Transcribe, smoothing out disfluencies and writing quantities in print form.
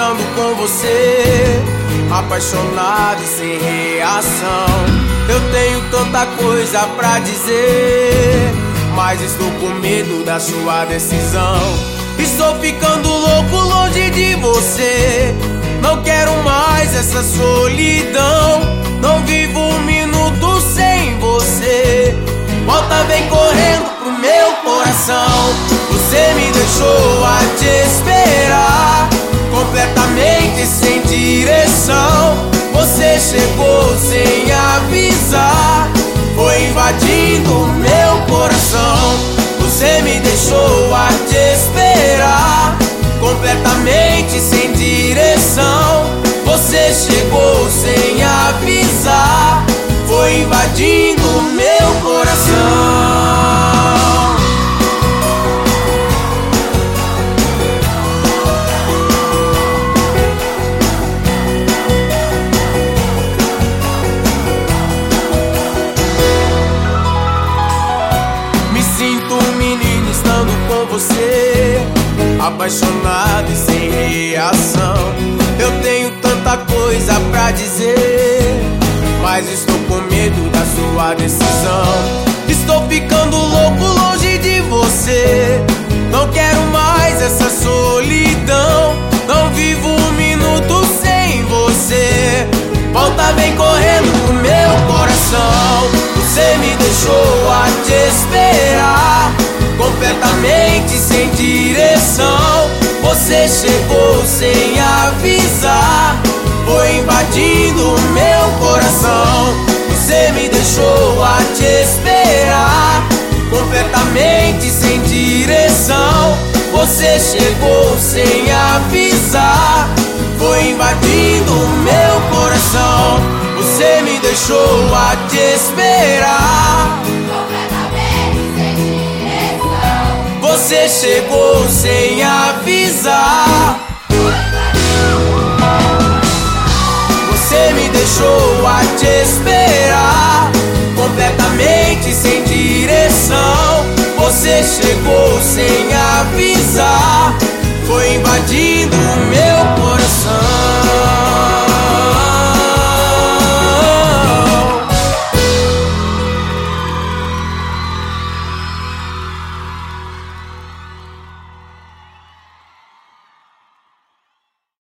estando com você, apaixonado e sem reação. Eu tenho tanta coisa pra dizer, mas estou com medo da sua decisão. Estou ficando louco longe de você, não quero mais essa solidão. Não vivo um minuto sem você. Volta, vem correndo pro meu coração. Você me deixou a te esperar, completamente sem direção. Você chegou sem avisar, foi invadindo meu coração. Você me deixou a te esperar, completamente sem direção. Você chegou sem avisar, foi invadindo meu coração. Me sinto um menino estando com você, apaixonado e sem reação. Eu tenho tanta coisa pra dizer, mas estou com medo da sua decisão. Estou ficando louco longe de você, não quero mais essa solidão. Não vivo um minuto sem você. Volta, vem correndo pro meu coração. Você me deixou a te esperar, completamente sem direção. Você chegou sem avisar, foi invadindo meu coração. Você me deixou a te esperar, completamente sem direção. Você chegou sem avisar, foi invadindo meu coração. Você me deixou a te esperar, completamente sem direção. você chegou sem avisar. Você me deixou a te esperar, completamente sem direção. Você chegou